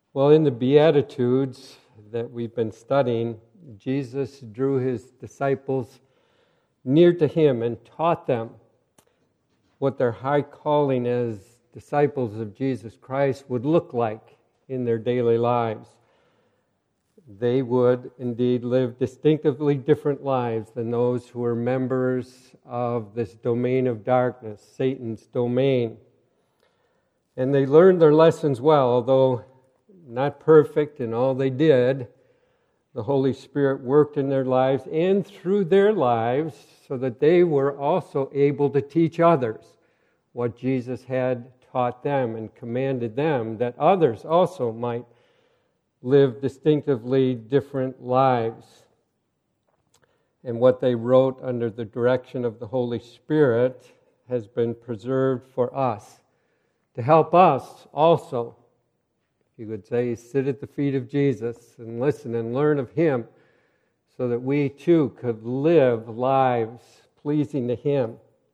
Well, in the Beatitudes that we've been studying, Jesus drew his disciples near to him and taught them what their high calling as disciples of Jesus Christ would look like in their daily lives. They would indeed live distinctively different lives than those who were members of this domain of darkness, Satan's domain. And they learned their lessons well, although not perfect in all they did. The Holy Spirit worked in their lives and through their lives so that they were also able to teach others what Jesus had taught them and commanded them, that others also might live distinctively different lives. And what they wrote under the direction of the Holy Spirit has been preserved for us, to help us also, you would say, sit at the feet of Jesus and listen and learn of Him so that we too could live lives pleasing to Him.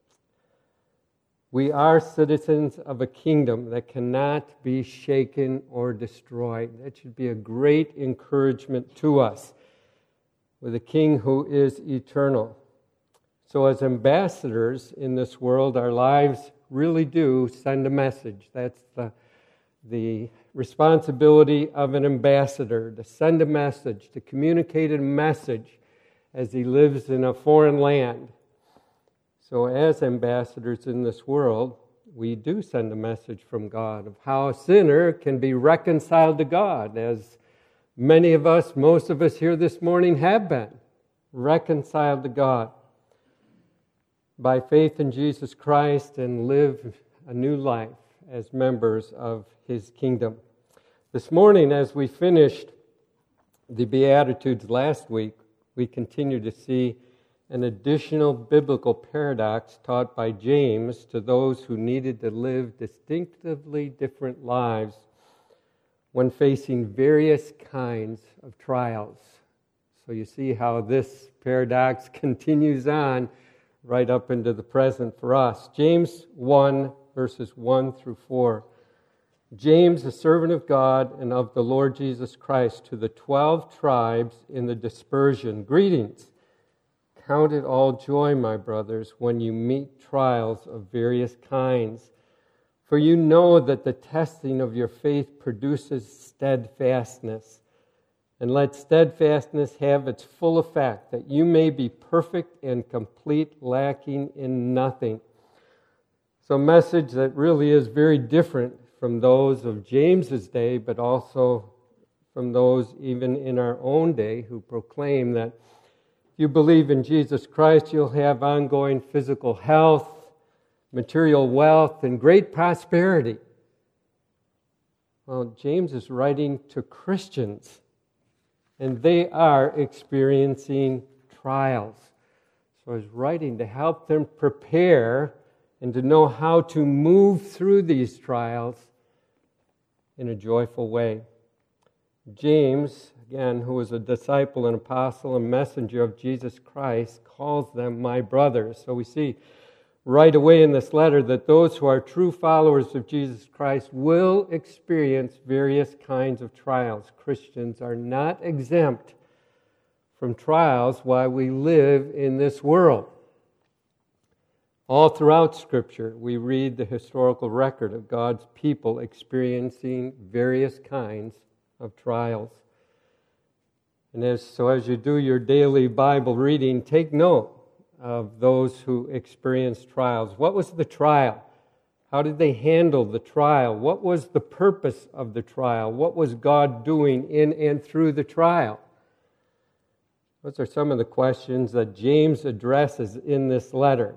We are citizens of a kingdom that cannot be shaken or destroyed. That should be a great encouragement to us, with a King who is eternal. So as ambassadors in this world, our lives really do send a message. That's the responsibility of an ambassador, to send a message, to communicate a message as he lives in a foreign land. So as ambassadors in this world, we do send a message from God of how a sinner can be reconciled to God, as many of us, most of us here this morning have been reconciled to God by faith in Jesus Christ and live a new life as members of His kingdom. This morning, as we finished the Beatitudes last week, we continue to see an additional biblical paradox taught by James to those who needed to live distinctively different lives when facing various kinds of trials. So you see how this paradox continues on right up into the present for us. James 1, verses 1 through 4. James, a servant of God and of the Lord Jesus Christ, to the 12 tribes in the dispersion, greetings. Count it all joy, my brothers, when you meet trials of various kinds. For you know that the testing of your faith produces steadfastness. And let steadfastness have its full effect, that you may be perfect and complete, lacking in nothing. So a message that really is very different from those of James's day, but also from those even in our own day who proclaim that if you believe in Jesus Christ, you'll have ongoing physical health, material wealth, and great prosperity. Well, James is writing to Christians, and they are experiencing trials. So he's writing to help them prepare and to know how to move through these trials in a joyful way. James, again, who was a disciple and apostle and messenger of Jesus Christ, calls them my brothers. So we see right away in this letter that those who are true followers of Jesus Christ will experience various kinds of trials. Christians are not exempt from trials while we live in this world. All throughout Scripture, we read the historical record of God's people experiencing various kinds of trials. And as you do your daily Bible reading, take note of those who experienced trials. What was the trial? How did they handle the trial? What was the purpose of the trial? What was God doing in and through the trial? Those are some of the questions that James addresses in this letter.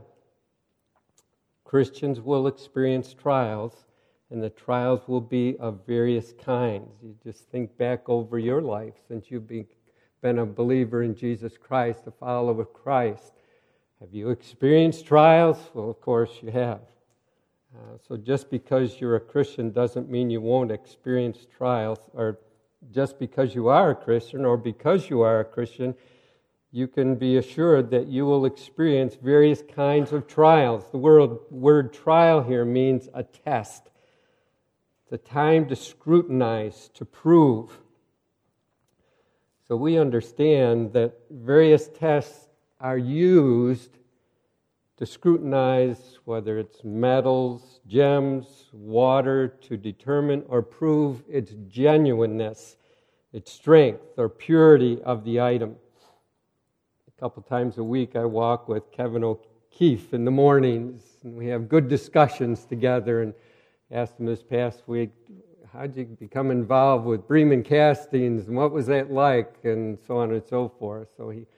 Christians will experience trials, and the trials will be of various kinds. You just think back over your life since you've been a believer in Jesus Christ, a follower of Christ. Have you experienced trials? Well, of course you have. So just because you're a Christian doesn't mean you won't experience trials, or just because you are a Christian or because you are a Christian, you can be assured that you will experience various kinds of trials. The word trial here means a test. the time to scrutinize, to prove. So we understand that various tests are used to scrutinize whether it's metals, gems, water, to determine or prove its genuineness, its strength or purity of the item. A couple times a week I walk with Kevin O'Keefe in the mornings, and we have good discussions together, and asked him this past week, how'd you become involved with Bremen Castings, and what was that like, and so on and so forth. So he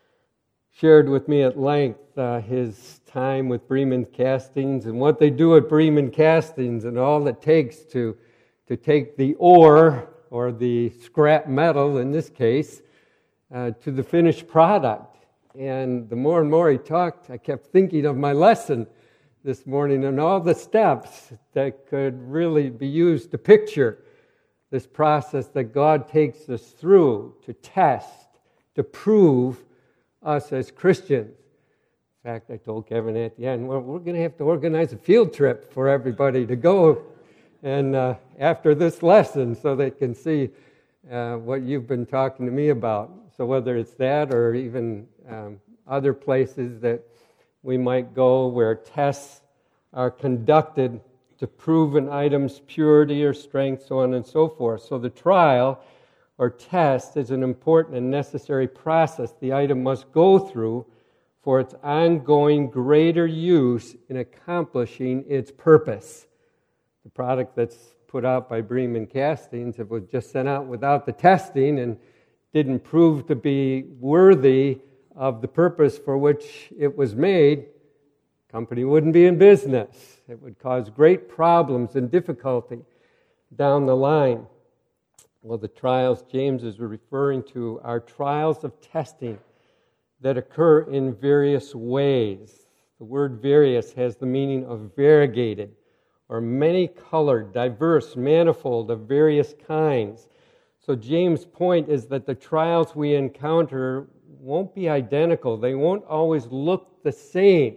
shared with me at length his time with Bremen Castings and what they do at Bremen Castings and all it takes to take the ore, or the scrap metal in this case, to the finished product. And the more and more he talked, I kept thinking of my lesson this morning and all the steps that could really be used to picture this process that God takes us through to test, to prove us as Christians. In fact, I told Kevin at the end, well, we're going to have to organize a field trip for everybody to go and after this lesson so they can see what you've been talking to me about. So whether it's that or even other places that we might go where tests are conducted to prove an item's purity or strength, so on and so forth. So the trial or test is an important and necessary process the item must go through for its ongoing greater use in accomplishing its purpose. The product that's put out by Bremen Castings, if it was just sent out without the testing and didn't prove to be worthy of the purpose for which it was made, the company wouldn't be in business. It would cause great problems and difficulty down the line. Well, the trials James is referring to are trials of testing that occur in various ways. The word various has the meaning of variegated, or many-colored, diverse, manifold, of various kinds. So James' point is that the trials we encounter won't be identical. They won't always look the same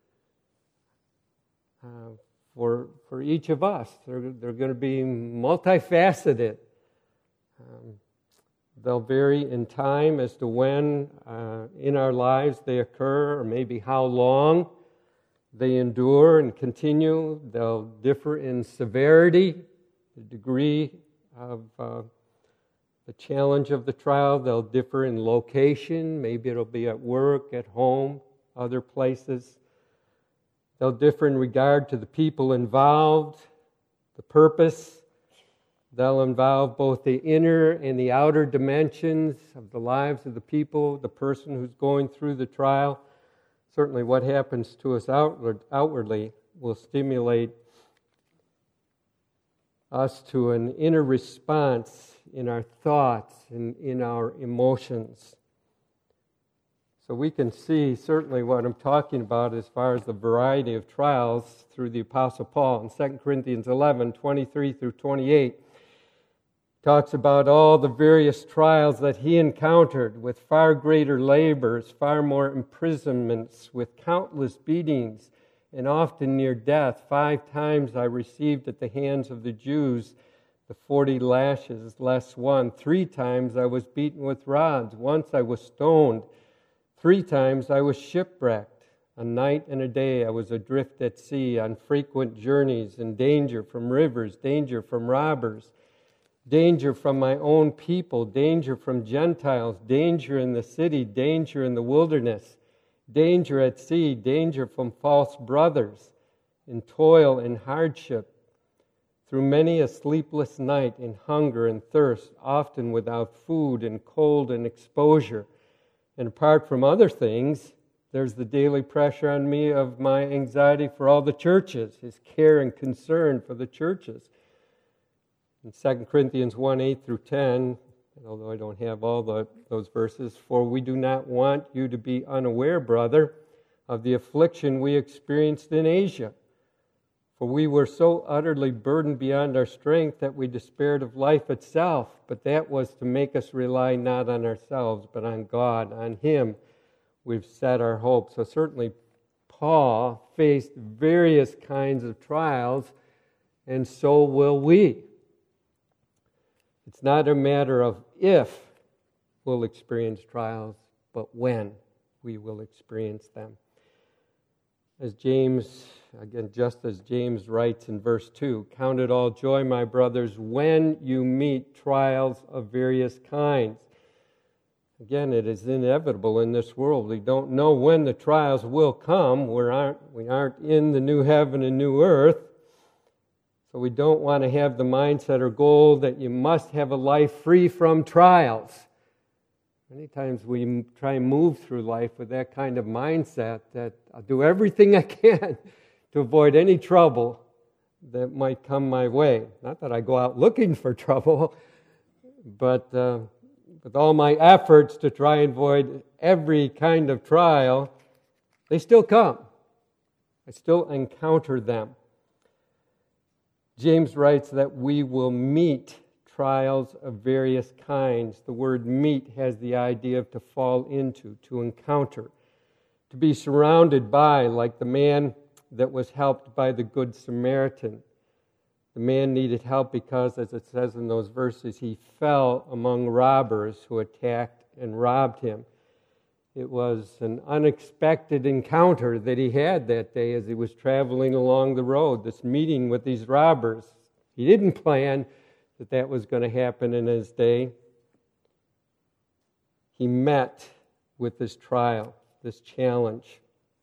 for each of us. They're going to be multifaceted. They'll vary in time as to when in our lives they occur, or maybe how long they endure and continue. They'll differ in severity, the degree of the challenge of the trial. They'll differ in location. Maybe it'll be at work, at home, other places. They'll differ in regard to the people involved, the purpose. They'll involve both the inner and the outer dimensions of the lives of the people, the person who's going through the trial. Certainly what happens to us outwardly will stimulate us to an inner response in our thoughts and in our emotions. So we can see certainly what I'm talking about as far as the variety of trials through the Apostle Paul in 2 Corinthians 11, 23 through 28. Talks about all the various trials that he encountered with far greater labors, far more imprisonments, with countless beatings, and often near death. 5 times I received at the hands of the Jews the 40 lashes less one. 3 times I was beaten with rods. Once I was stoned. 3 times I was shipwrecked. A night and a day I was adrift at sea on frequent journeys, in danger from rivers, danger from robbers, danger from my own people, danger from Gentiles, danger in the city, danger in the wilderness, danger at sea, danger from false brothers, in toil and hardship, through many a sleepless night, in hunger and thirst, often without food, and cold and exposure. And apart from other things, there's the daily pressure on me of my anxiety for all the churches, his care and concern for the churches. In 2 Corinthians 1, 8 through 10, although I don't have all those verses, for we do not want you to be unaware, brother, of the affliction we experienced in Asia. For we were so utterly burdened beyond our strength that we despaired of life itself. But that was to make us rely not on ourselves, but on God. On Him we've set our hope. So certainly Paul faced various kinds of trials, and so will we. It's not a matter of if we'll experience trials, but when we will experience them. As James, again, just as James writes in verse 2, "Count it all joy, my brothers, when you meet trials of various kinds." Again, it is inevitable in this world. We don't know when the trials will come. We aren't in the new heaven and new earth. So we don't want to have the mindset or goal that you must have a life free from trials. Many times we try and move through life with that kind of mindset that I'll do everything I can to avoid any trouble that might come my way. Not that I go out looking for trouble, but with all my efforts to try and avoid every kind of trial, they still come. I still encounter them. James writes that we will meet trials of various kinds. The word meet has the idea of to fall into, to encounter, to be surrounded by, like the man that was helped by the Good Samaritan. The man needed help because, as it says in those verses, he fell among robbers who attacked and robbed him. It was an unexpected encounter that he had that day as he was traveling along the road, this meeting with these robbers. He didn't plan that was going to happen in his day. He met with this trial, this challenge.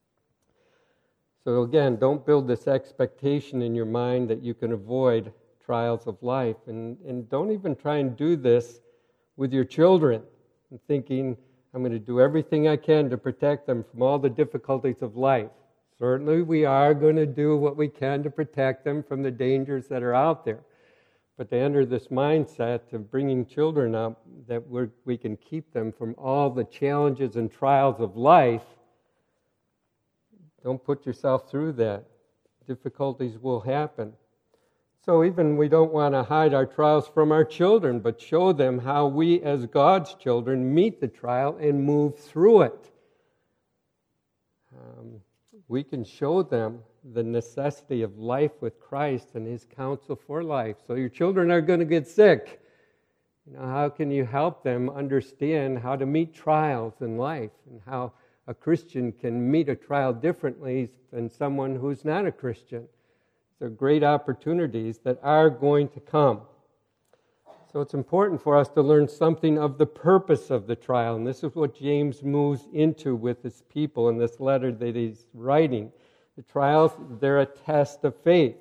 So again, don't build this expectation in your mind that you can avoid trials of life. And don't even try and do this with your children, and thinking, I'm going to do everything I can to protect them from all the difficulties of life. Certainly we are going to do what we can to protect them from the dangers that are out there. But to enter this mindset of bringing children up, that we can keep them from all the challenges and trials of life, don't put yourself through that. Difficulties will happen. So even we don't want to hide our trials from our children, but show them how we as God's children meet the trial and move through it. We can show them the necessity of life with Christ and His counsel for life. So your children are going to get sick. How can you help them understand how to meet trials in life and how a Christian can meet a trial differently than someone who's not a Christian? They're great opportunities that are going to come. So it's important for us to learn something of the purpose of the trial. And this is what James moves into with his people in this letter that he's writing. The trials, they're a test of faith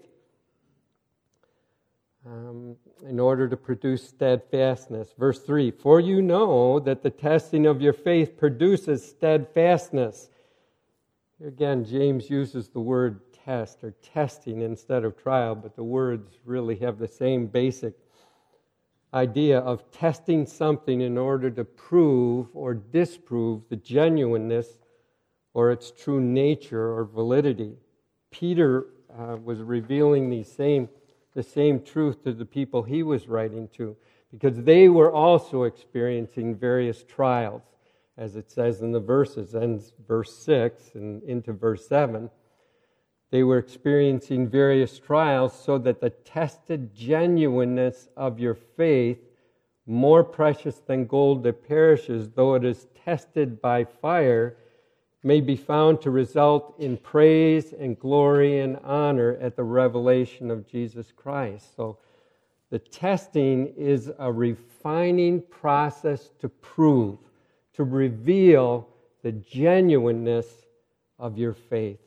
in order to produce steadfastness. Verse 3, "For you know that the testing of your faith produces steadfastness." Here again, James uses the word test or testing instead of trial, but the words really have the same basic idea of testing something in order to prove or disprove the genuineness or its true nature or validity. Peter was revealing the same truth to the people he was writing to, because they were also experiencing various trials, as it says in the verses, and verse 6 and into verse 7. They were experiencing various trials so that the tested genuineness of your faith, more precious than gold that perishes, though it is tested by fire, may be found to result in praise and glory and honor at the revelation of Jesus Christ. So the testing is a refining process to prove, to reveal the genuineness of your faith.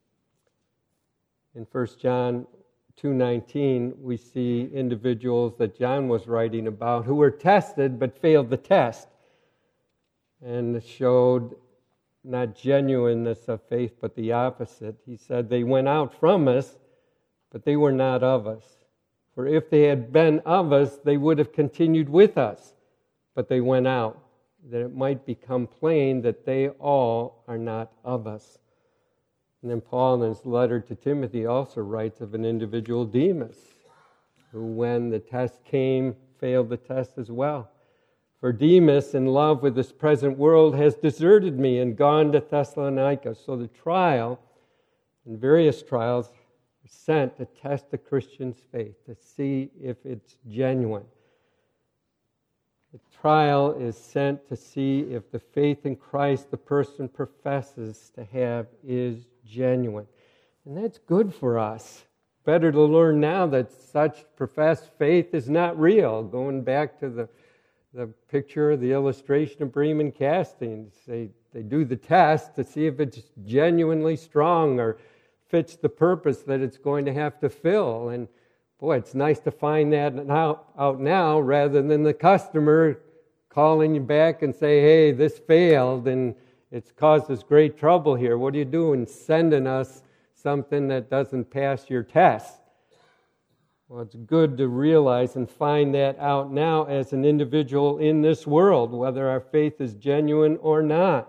In 1 John 2:19, we see individuals that John was writing about who were tested but failed the test and showed not genuineness of faith, but the opposite. He said, they went out from us, but they were not of us. For if they had been of us, they would have continued with us, but they went out, that it might become plain that they all are not of us. And then Paul, in his letter to Timothy, also writes of an individual, Demas, who, when the test came, failed the test as well. For Demas, in love with this present world, has deserted me and gone to Thessalonica. So the trial, and various trials, sent to test the Christian's faith, to see if it's genuine. The trial is sent to see if the faith in Christ the person professes to have is genuine. And that's good for us. Better to learn now that such professed faith is not real. Going back to the picture, the illustration of Bremen Castings, they do the test to see if it's genuinely strong or fits the purpose that it's going to have to fill. And boy, it's nice to find that out now rather than the customer calling you back and say, hey, this failed and it's caused us great trouble here. What are you doing sending us something that doesn't pass your test? Well, it's good to realize and find that out now as an individual in this world, whether our faith is genuine or not.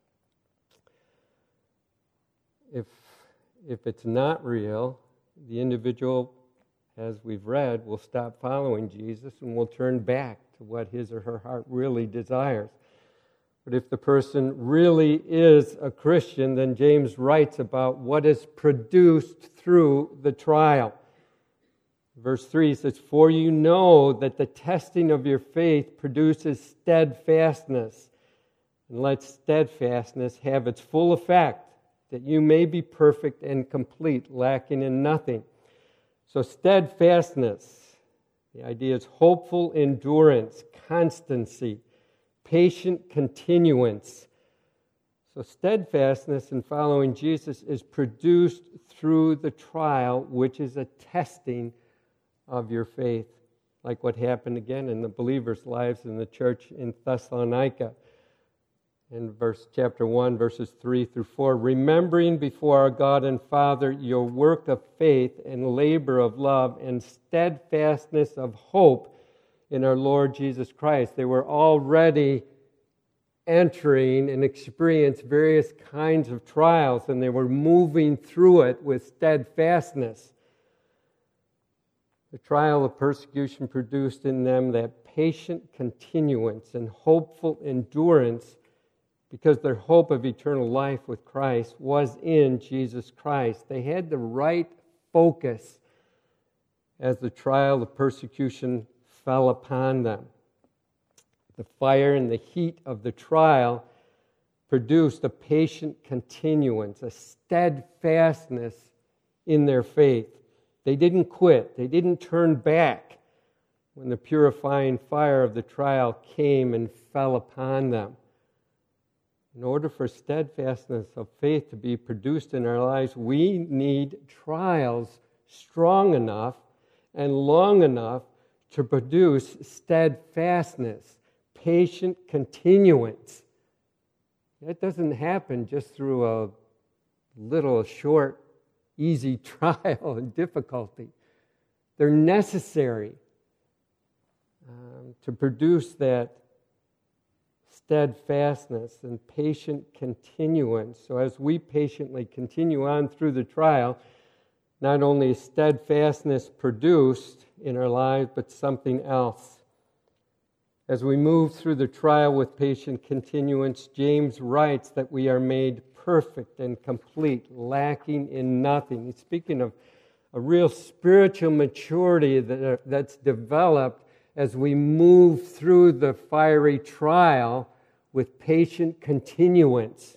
If it's not real, the individual, as we've read, will stop following Jesus and will turn back to what his or her heart really desires. But if the person really is a Christian, then James writes about what is produced through the trial. Verse 3 says, "For you know that the testing of your faith produces steadfastness, and let steadfastness have its full effect, that you may be perfect and complete, lacking in nothing." So steadfastness, the idea is hopeful endurance, constancy, patient continuance. So steadfastness in following Jesus is produced through the trial, which is a testing of your faith, like what happened again in the believers' lives in the church in Thessalonica. In chapter 1, verses 3 through 4, "Remembering before our God and Father your work of faith and labor of love and steadfastness of hope in our Lord Jesus Christ." They were already entering and experiencing various kinds of trials, and they were moving through it with steadfastness. The trial of persecution produced in them that patient continuance and hopeful endurance, because their hope of eternal life with Christ was in Jesus Christ. They had the right focus as the trial of persecution fell upon them. The fire and the heat of the trial produced a patient continuance, a steadfastness in their faith. They didn't quit. They didn't turn back when the purifying fire of the trial came and fell upon them. In order for steadfastness of faith to be produced in our lives, we need trials strong enough and long enough to produce steadfastness, patient continuance. That doesn't happen just through a little short, easy trial and difficulty. They're necessary to produce that steadfastness and patient continuance. So as we patiently continue on through the trial, not only is steadfastness produced in our lives, but something else. As we move through the trial with patient continuance, James writes that we are made perfect and complete, lacking in nothing. He's speaking of a real spiritual maturity that's developed as we move through the fiery trial with patient continuance.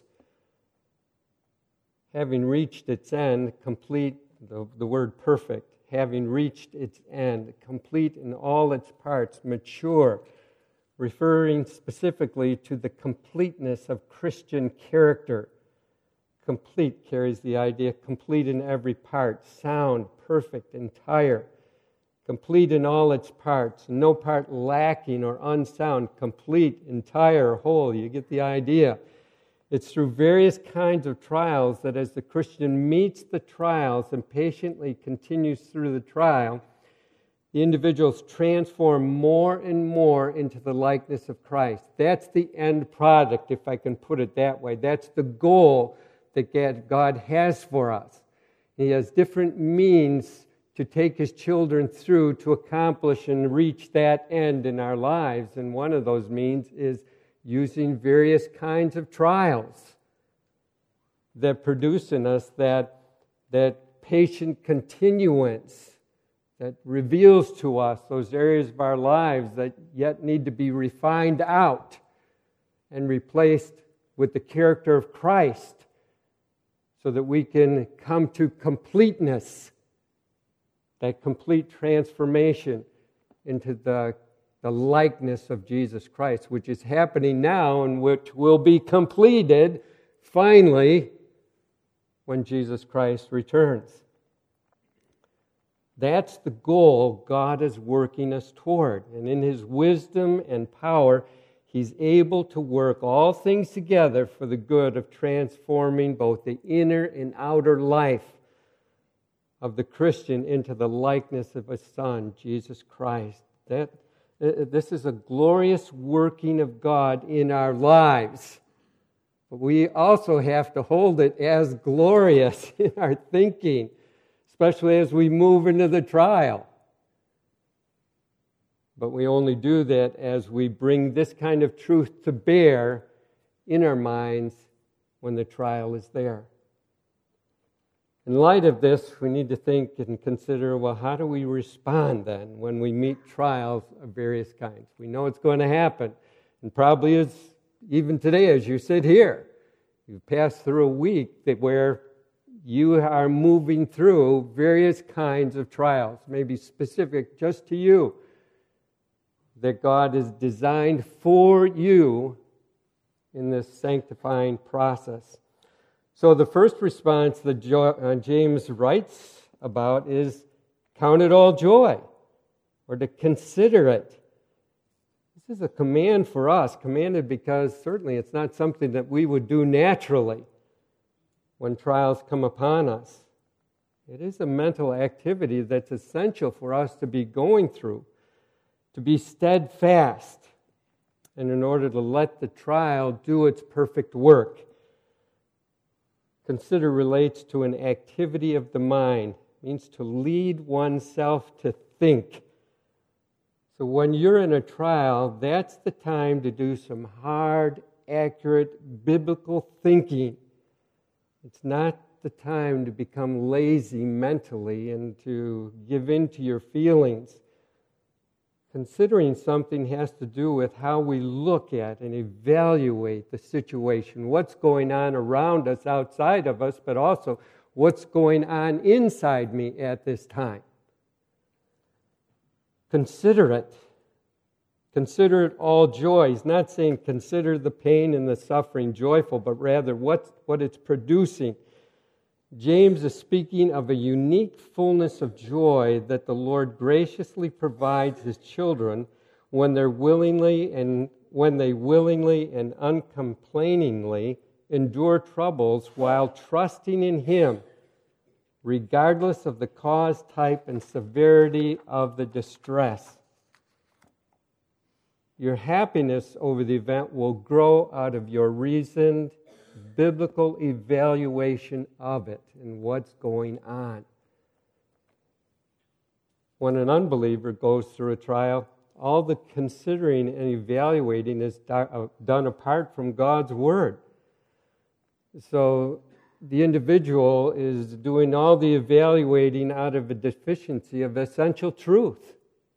Having reached its end, complete, the word perfect, having reached its end, complete in all its parts, mature, referring specifically to the completeness of Christian character. Complete carries the idea complete in every part, sound, perfect, entire. Complete in all its parts, no part lacking or unsound, complete, entire, whole. You get the idea. It's through various kinds of trials that as the Christian meets the trials and patiently continues through the trial, the individuals transform more and more into the likeness of Christ. That's the end product, if I can put it that way. That's the goal that God has for us. He has different means to take His children through to accomplish and reach that end in our lives. And one of those means is using various kinds of trials that produce in us that patient continuance that reveals to us those areas of our lives that yet need to be refined out and replaced with the character of Christ so that we can come to completeness, that complete transformation into the likeness of Jesus Christ, which is happening now and which will be completed finally when Jesus Christ returns. That's the goal God is working us toward. And in His wisdom and power, He's able to work all things together for the good of transforming both the inner and outer life of the Christian into the likeness of His Son, Jesus Christ. This is a glorious working of God in our lives. But we also have to hold it as glorious in our thinking, especially as we move into the trial. But we only do that as we bring this kind of truth to bear in our minds when the trial is there. In light of this, we need to think and consider, well, how do we respond then when we meet trials of various kinds? We know it's going to happen, and probably is even today as you sit here. You've passed through a week where you are moving through various kinds of trials, maybe specific just to you, that God has designed for you in this sanctifying process. So the first response that James writes about is count it all joy, or to consider it. This is a command for us, commanded because certainly it's not something that we would do naturally when trials come upon us. It is a mental activity that's essential for us to be going through, to be steadfast, and in order to let the trial do its perfect work. Consider relates to an activity of the mind. It means to lead oneself to think. So when you're in a trial, that's the time to do some hard, accurate, biblical thinking. It's not the time to become lazy mentally and to give in to your feelings. Considering something has to do with how we look at and evaluate the situation, what's going on around us, outside of us, but also what's going on inside me at this time. Consider it. Consider it all joy. He's not saying consider the pain and the suffering joyful, but rather what it's producing. James is speaking of a unique fullness of joy that the Lord graciously provides His children when they willingly and uncomplainingly endure troubles while trusting in Him, regardless of the cause, type, and severity of the distress. Your happiness over the event will grow out of your reasoned biblical evaluation of it and what's going on. When an unbeliever goes through a trial, all the considering and evaluating is done apart from God's Word. So the individual is doing all the evaluating out of a deficiency of essential truth.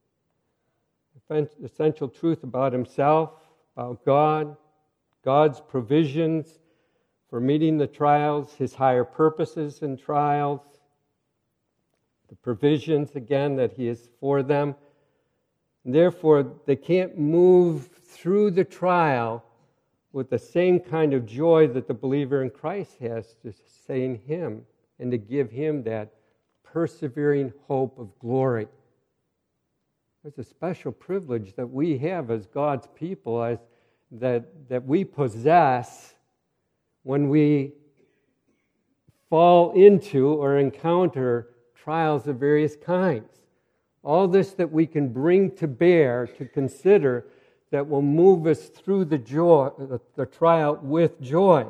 Essential truth about himself, about God, God's provisions for meeting the trials, His higher purposes in trials, the provisions, again, that He is for them. And therefore, they can't move through the trial with the same kind of joy that the believer in Christ has to stay in Him and to give Him that persevering hope of glory. There's a special privilege that we have as God's people, that we possess when we fall into or encounter trials of various kinds. All this that we can bring to bear, to consider, that will move us through the trial with joy.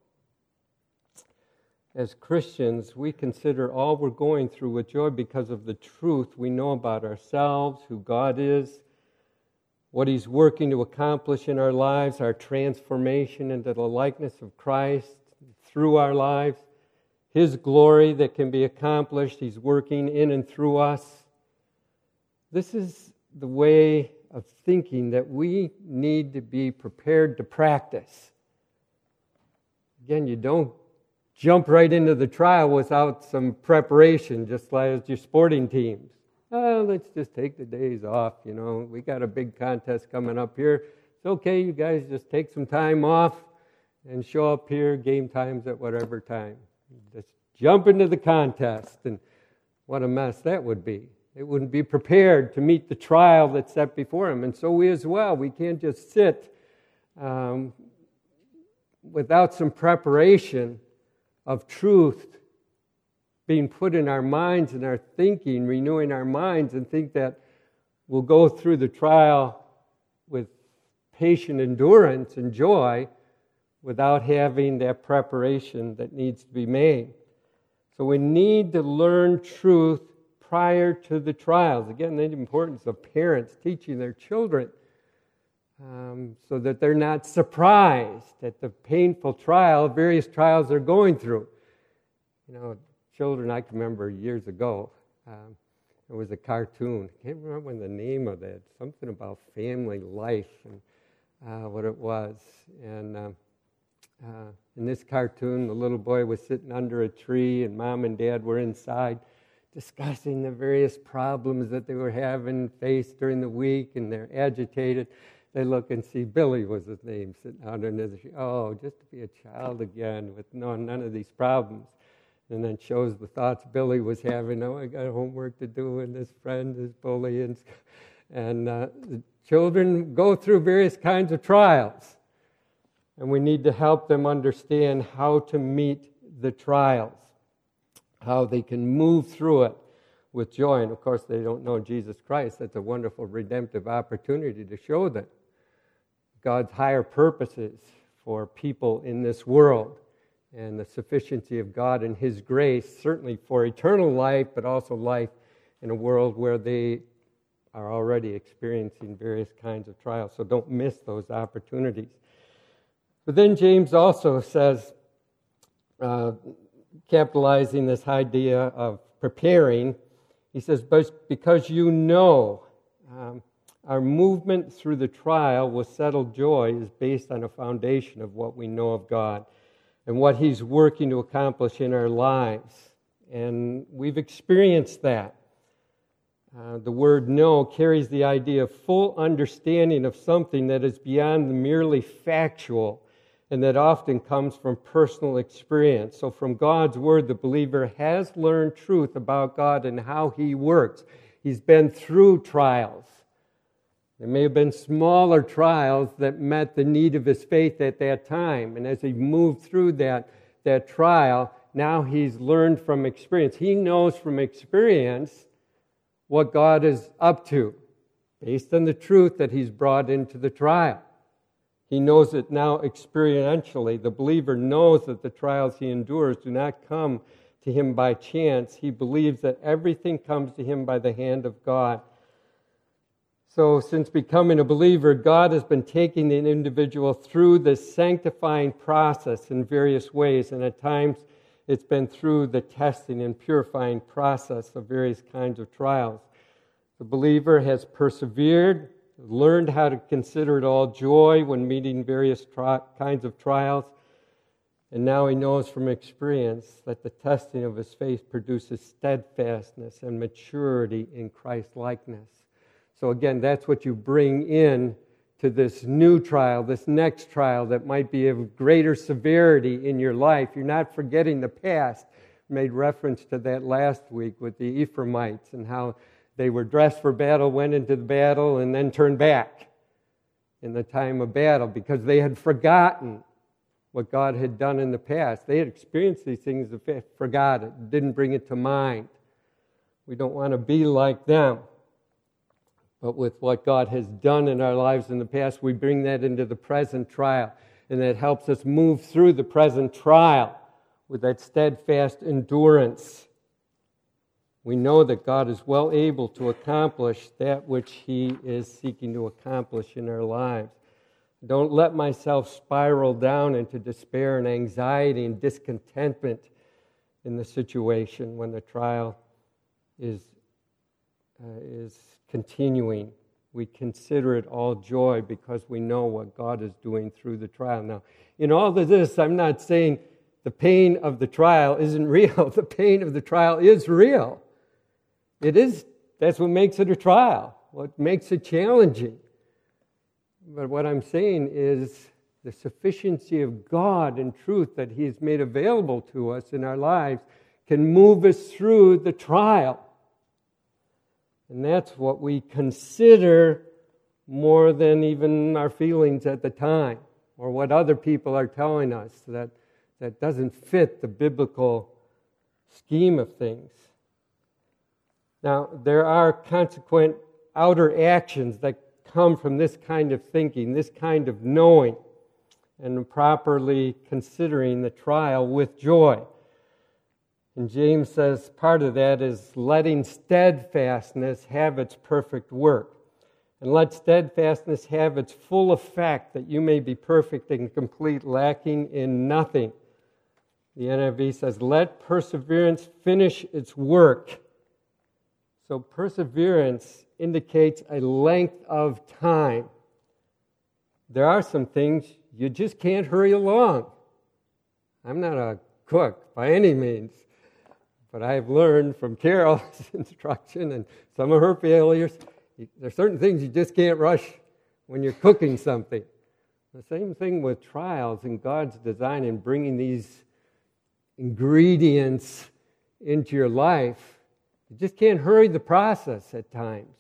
As Christians, we consider all we're going through with joy because of the truth we know about ourselves, who God is, what He's working to accomplish in our lives, our transformation into the likeness of Christ through our lives, His glory that can be accomplished. He's working in and through us. This is the way of thinking that we need to be prepared to practice. Again, you don't jump right into the trial without some preparation, just like your sporting teams. Oh, let's just take the days off, we got a big contest coming up here. It's okay, you guys just take some time off and show up here, game times at whatever time. Just jump into the contest, and what a mess that would be. They wouldn't be prepared to meet the trial that's set before them. And so we as well, we can't just sit without some preparation of truth being put in our minds and our thinking, renewing our minds, and think that we'll go through the trial with patient endurance and joy without having that preparation that needs to be made. So we need to learn truth prior to the trials. Again, the importance of parents teaching their children so that they're not surprised at the painful various trials they're going through. Children, I can remember years ago, there was a cartoon. I can't remember the name of it. Something about family life and what it was. And in this cartoon, the little boy was sitting under a tree, and Mom and Dad were inside discussing the various problems that they were having faced during the week, and they're agitated. They look and see Billy was his name, sitting out under the tree. Oh, just to be a child again with none of these problems. And then shows the thoughts Billy was having. Oh, I got homework to do, and this friend is bullying. And the children go through various kinds of trials. And we need to help them understand how to meet the trials, how they can move through it with joy. And of course, they don't know Jesus Christ. That's a wonderful redemptive opportunity to show them God's higher purposes for people in this world, and the sufficiency of God and His grace, certainly for eternal life, but also life in a world where they are already experiencing various kinds of trials. So don't miss those opportunities. But then James also says, capitalizing this idea of preparing, he says, but because our movement through the trial with settled joy is based on a foundation of what we know of God and what He's working to accomplish in our lives. And we've experienced that. The word know carries the idea of full understanding of something that is beyond the merely factual, and that often comes from personal experience. So from God's Word, the believer has learned truth about God and how He works. He's been through trials. There may have been smaller trials that met the need of his faith at that time. And as he moved through that trial, now he's learned from experience. He knows from experience what God is up to, based on the truth that He's brought into the trial. He knows it now experientially. The believer knows that the trials he endures do not come to him by chance. He believes that everything comes to him by the hand of God. So since becoming a believer, God has been taking the individual through this sanctifying process in various ways, and at times it's been through the testing and purifying process of various kinds of trials. The believer has persevered, learned how to consider it all joy when meeting various kinds of trials, and now he knows from experience that the testing of his faith produces steadfastness and maturity in Christ-likeness. So again, that's what you bring in to this new trial, this next trial that might be of greater severity in your life. You're not forgetting the past. I made reference to that last week with the Ephraimites and how they were dressed for battle, went into the battle, and then turned back in the time of battle because they had forgotten what God had done in the past. They had experienced these things, forgot it, didn't bring it to mind. We don't want to be like them. But with what God has done in our lives in the past, we bring that into the present trial. And that helps us move through the present trial with that steadfast endurance. We know that God is well able to accomplish that which He is seeking to accomplish in our lives. Don't let myself spiral down into despair and anxiety and discontentment in the situation when the trial is continuing. We consider it all joy because we know what God is doing through the trial. Now, in all of this, I'm not saying the pain of the trial isn't real. The pain of the trial is real. It is. That's what makes it a trial, what makes it challenging. But what I'm saying is the sufficiency of God and truth that He has made available to us in our lives can move us through the trial. And that's what we consider more than even our feelings at the time or what other people are telling us that doesn't fit the biblical scheme of things. Now, there are consequent outer actions that come from this kind of thinking, this kind of knowing, and properly considering the trial with joy. And James says part of that is letting steadfastness have its perfect work. And let steadfastness have its full effect, that you may be perfect and complete, lacking in nothing. The NIV says, let perseverance finish its work. So perseverance indicates a length of time. There are some things you just can't hurry along. I'm not a cook by any means, but I've learned from Carol's instruction and some of her failures, there's certain things you just can't rush when you're cooking something. The same thing with trials and God's design in bringing these ingredients into your life. You just can't hurry the process at times.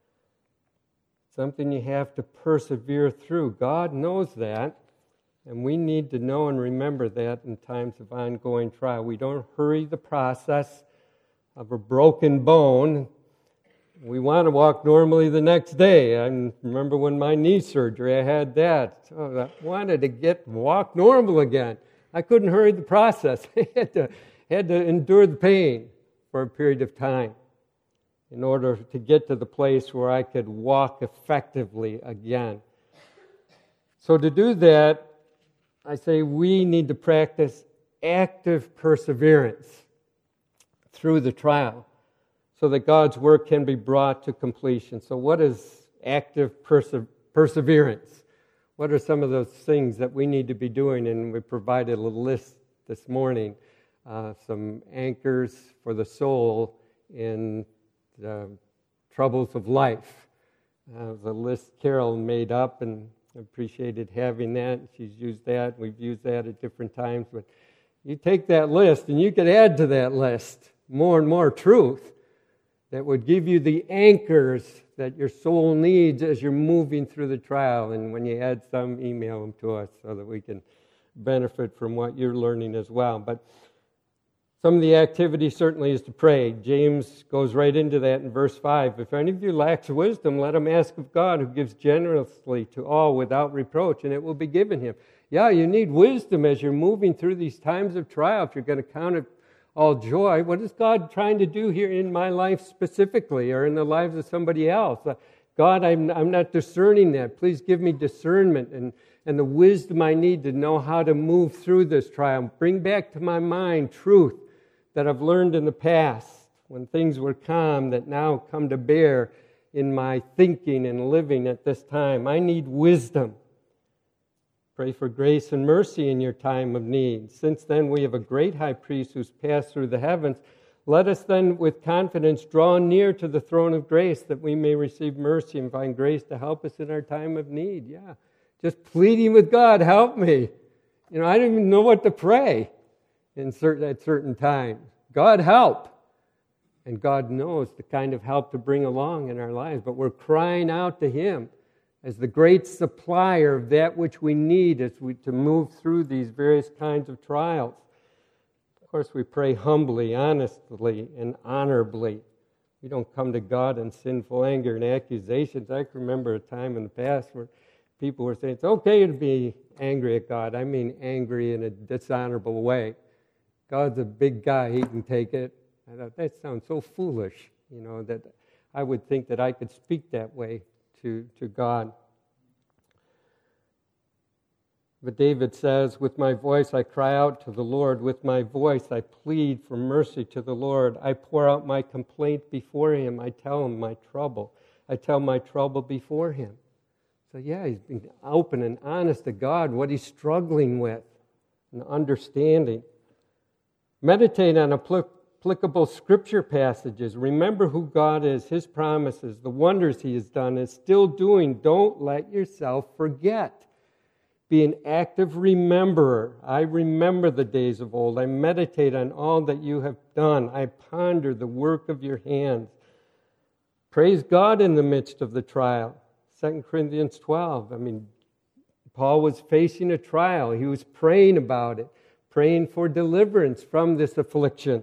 Something you have to persevere through. God knows that, and we need to know and remember that in times of ongoing trial. We don't hurry the process of a broken bone. We want to walk normally the next day. I remember when my knee surgery, I had that. So I wanted to walk normal again. I couldn't hurry the process. I had to endure the pain for a period of time in order to get to the place where I could walk effectively again. So to do that, I say we need to practice active perseverance through the trial so that God's work can be brought to completion. So what is active perseverance? What are some of those things that we need to be doing? And we provided a list this morning, some anchors for the soul in the troubles of life. The list Carol made up, and I appreciated having that. She's used that. We've used that at different times. But you take that list and you could add to that list more and more truth that would give you the anchors that your soul needs as you're moving through the trial. And when you add some, email them to us so that we can benefit from what you're learning as well. But some of the activity certainly is to pray. James goes right into that in verse 5. If any of you lacks wisdom, let him ask of God, who gives generously to all without reproach, and it will be given him. Yeah, you need wisdom as you're moving through these times of trial. If you're going to count it all joy, what is God trying to do here in my life specifically, or in the lives of somebody else? God, I'm not discerning that. Please give me discernment and the wisdom I need to know how to move through this trial. Bring back to my mind truth that I've learned in the past when things were calm that now come to bear in my thinking and living at this time. I need wisdom. Pray for grace and mercy in your time of need. Since then we have a great high priest who's passed through the heavens. Let us then with confidence draw near to the throne of grace that we may receive mercy and find grace to help us in our time of need. Yeah, just pleading with God, help me. I don't even know what to pray at certain times. God, help. And God knows the kind of help to bring along in our lives. But we're crying out to Him as the great supplier of that which we need to move through these various kinds of trials. Of course, we pray humbly, honestly, and honorably. We don't come to God in sinful anger and accusations. I can remember a time in the past where people were saying, it's okay to be angry at God. I mean angry in a dishonorable way. God's a big guy, He can take it. I thought, that sounds so foolish, that I would think that I could speak that way to God. But David says, with my voice I cry out to the Lord. With my voice I plead for mercy to the Lord. I pour out my complaint before him. I tell him my trouble. I tell my trouble before him. So yeah, he's being open and honest to God, what he's struggling with and understanding. Meditate on applicable scripture passages. Remember who God is, his promises, the wonders he has done, is still doing. Don't let yourself forget. Be an active rememberer. I remember the days of old. I meditate on all that you have done. I ponder the work of your hands. Praise God in the midst of the trial. 2 Corinthians 12. Paul was facing a trial. He was praying about it, praying for deliverance from this affliction.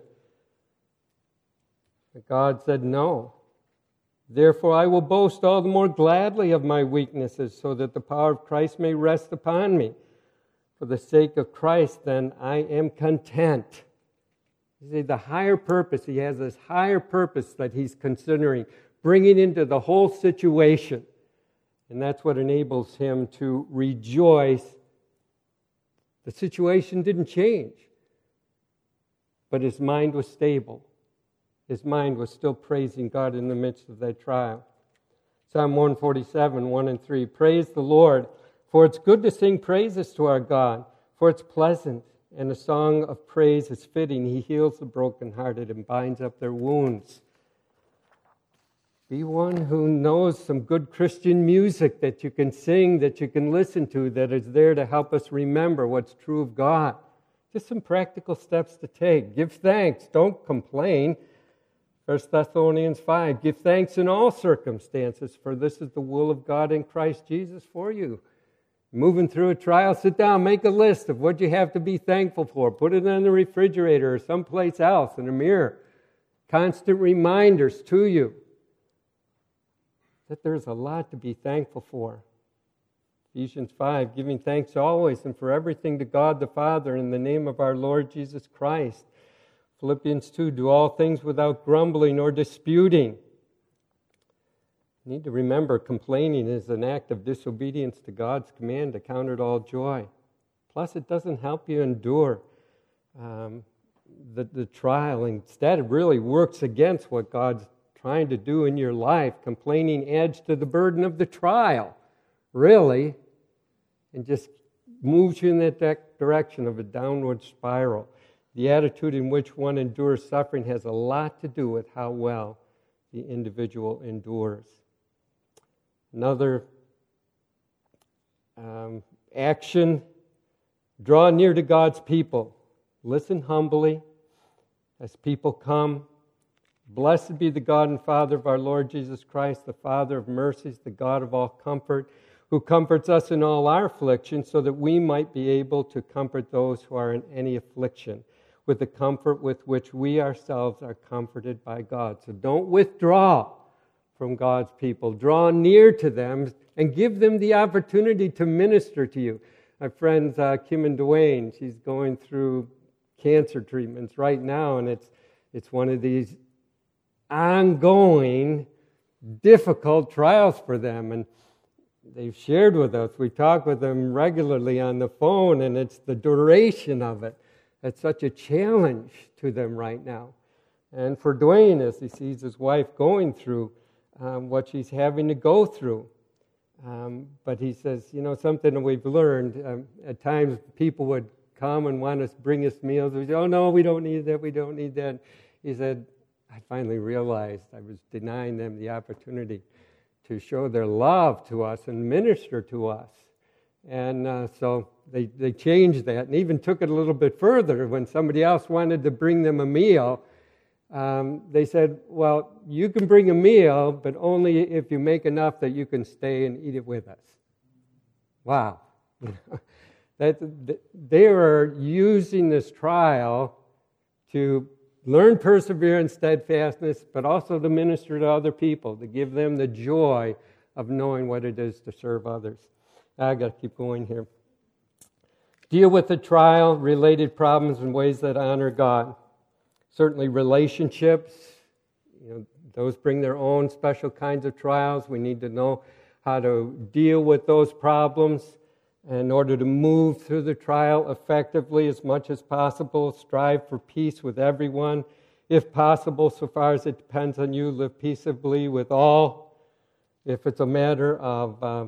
But God said no. Therefore I will boast all the more gladly of my weaknesses, so that the power of Christ may rest upon me. For the sake of Christ, then, I am content. You see, the higher purpose, he has this higher purpose that he's considering, bringing into the whole situation. And that's what enables him to rejoice. The situation didn't change, but his mind was stable. His mind was still praising God in the midst of that trial. Psalm 147, 1 and 3. Praise the Lord, for it's good to sing praises to our God, for it's pleasant, and a song of praise is fitting. He heals the brokenhearted and binds up their wounds. Be one who knows some good Christian music that you can sing, that you can listen to, that is there to help us remember what's true of God. Just some practical steps to take. Give thanks. Don't complain. 1 Thessalonians 5, give thanks in all circumstances, for this is the will of God in Christ Jesus for you. Moving through a trial, sit down, make a list of what you have to be thankful for. Put it on the refrigerator or someplace else in a mirror. Constant reminders to you that there's a lot to be thankful for. Ephesians 5, giving thanks always and for everything to God the Father in the name of our Lord Jesus Christ. Philippians 2, do all things without grumbling or disputing. You need to remember, complaining is an act of disobedience to God's command to count it all joy. Plus, it doesn't help you endure the trial. Instead, it really works against what God's trying to do in your life. Complaining adds to the burden of the trial, really, and just moves you in that direction of a downward spiral. The attitude in which one endures suffering has a lot to do with how well the individual endures. Another action, draw near to God's people. Listen humbly as people come. Blessed be the God and Father of our Lord Jesus Christ, the Father of mercies, the God of all comfort, who comforts us in all our affliction, so that we might be able to comfort those who are in any affliction, with the comfort with which we ourselves are comforted by God. So don't withdraw from God's people. Draw near to them and give them the opportunity to minister to you. My friends Kim and Dwayne, she's going through cancer treatments right now, and it's one of these ongoing, difficult trials for them. And they've shared with us, we talk with them regularly on the phone, and it's the duration of it. It's such a challenge to them right now. And for Dwayne, as he sees his wife going through what she's having to go through. But he says, something that we've learned, at times people would come and want to bring us meals. We say, oh no, we don't need that, we don't need that. He said, I finally realized I was denying them the opportunity to show their love to us and minister to us. And so they changed that and even took it a little bit further. When somebody else wanted to bring them a meal, they said, well, you can bring a meal, but only if you make enough that you can stay and eat it with us. Wow. They are using this trial to learn perseverance, steadfastness, but also to minister to other people, to give them the joy of knowing what it is to serve others. I've got to keep going here. Deal with the trial, related problems in ways that honor God. Certainly relationships, those bring their own special kinds of trials. We need to know how to deal with those problems. In order to move through the trial effectively as much as possible, strive for peace with everyone. If possible, so far as it depends on you, live peaceably with all. If it's a matter of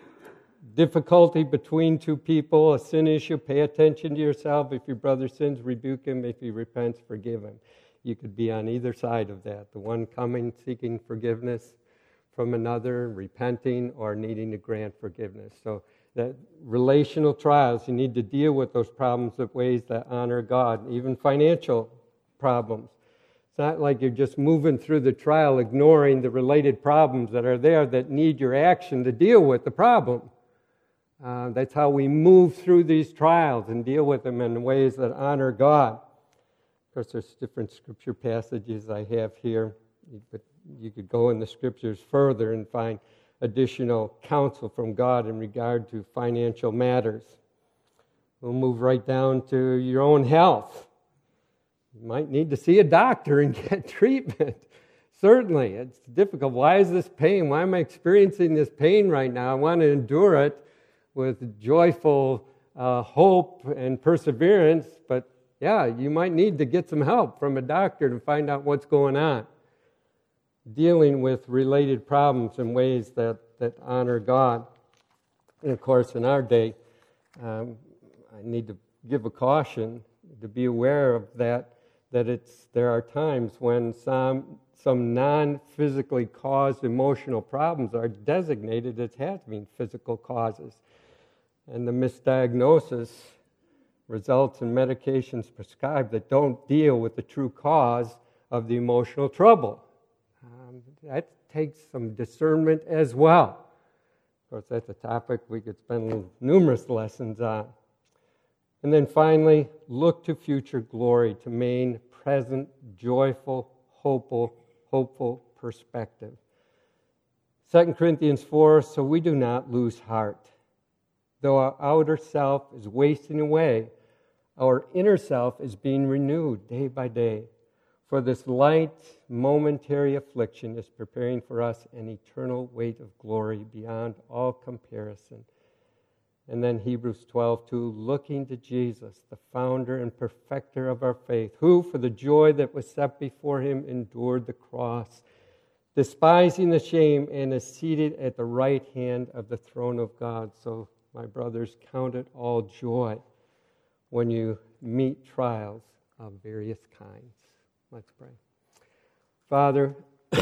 difficulty between two people, a sin issue, pay attention to yourself. If your brother sins, rebuke him. If he repents, forgive him. You could be on either side of that. The one coming, seeking forgiveness from another, repenting, or needing to grant forgiveness. So that relational trials, you need to deal with those problems in ways that honor God, even financial problems. It's not like you're just moving through the trial, ignoring the related problems that are there that need your action to deal with the problem. That's how we move through these trials and deal with them in ways that honor God. Of course, there's different scripture passages I have here, but you could go in the scriptures further and find additional counsel from God in regard to financial matters. We'll move right down to your own health. You might need to see a doctor and get treatment. Certainly, it's difficult. Why is this pain? Why am I experiencing this pain right now? I want to endure it with joyful hope and perseverance, but yeah, you might need to get some help from a doctor to find out what's going on. Dealing with related problems in ways that honor God. And of course, in our day, I need to give a caution to be aware of that there are times when some non-physically caused emotional problems are designated as having physical causes. And the misdiagnosis results in medications prescribed that don't deal with the true cause of the emotional trouble. That takes some discernment as well. Of course, that's a topic we could spend numerous lessons on. And then finally, look to future glory to maintain present, joyful, hopeful perspective. 2 Corinthians 4, so we do not lose heart. Though our outer self is wasting away, our inner self is being renewed day by day. For this light, momentary affliction is preparing for us an eternal weight of glory beyond all comparison. And then Hebrews 12:2, looking to Jesus, the founder and perfecter of our faith, who for the joy that was set before him endured the cross, despising the shame, and is seated at the right hand of the throne of God. So, my brothers, count it all joy when you meet trials of various kinds. Let's pray. Father,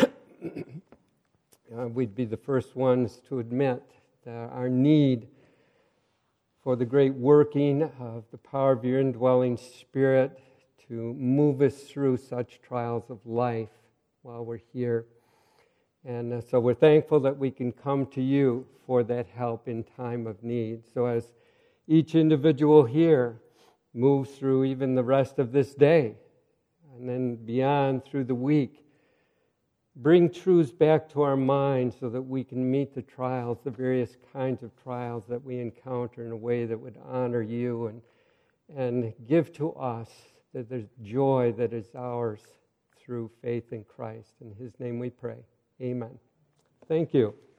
we'd be the first ones to admit our need for the great working of the power of your indwelling Spirit to move us through such trials of life while we're here. And so we're thankful that we can come to you for that help in time of need. So as each individual here moves through even the rest of this day, and then beyond through the week, bring truths back to our minds so that we can meet the trials, the various kinds of trials that we encounter in a way that would honor you and give to us that there's joy that is ours through faith in Christ. In his name we pray. Amen. Thank you.